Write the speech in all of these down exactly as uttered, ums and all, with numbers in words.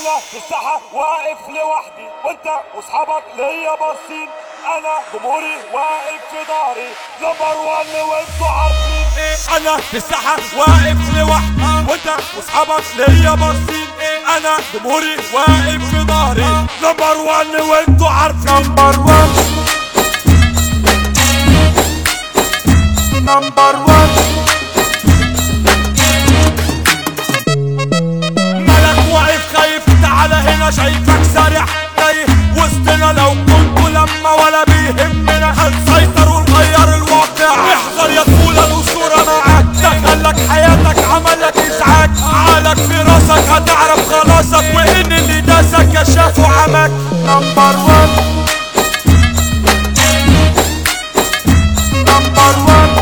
انا في الساحة واقف لوحدي وانت واصحابك ليا باصين. انا جمهوري واقف في ظهري نمبر وان وانتوا عارفين. انا في الساحة واقف لوحدي وانت واصحابك ليا باصين. انا جمهوري واقف في ظهري نمبر وان وانتوا عارفين. نمبر وان نمبر وان مالك واقف خايف؟ تعالى هنا شايفك سارح تايه وسطنا. لو كنتوا لما ولا بيهمنا هنسيطر ونغير الواقع. احذر يا طفولة الأسطورة معاك دخلك حياتك عملك إزعاج. عقلك في راسك هتعرف خلاصك وإن اللي داسك كشاف وعماك. نمبر وان نمبر وان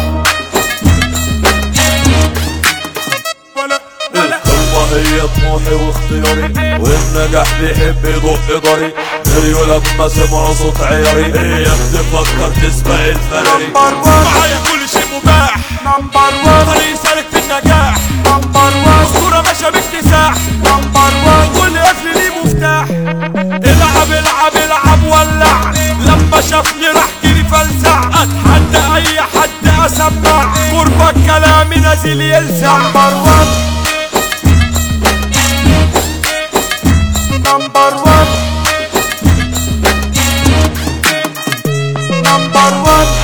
القمة هي طموحي واختياري والنجاح بيحب يدق ضري. هيو لما سمعوا صوت عياري هي بتفكر تسبق الفراري. نمبر وان معايا كل شيء مباح نمبر وان طريق سالك في النجاح. نمبر وان اسطورة ماشية باكتساح نمبر وان كل قفل ليه مفتاح. العب العب العب ولع لما شافني راح جري فلسع. اتحدى اي حد اسمع قربك كلامي نازل يلسع. نمبر وان نمبر وان نمبر وان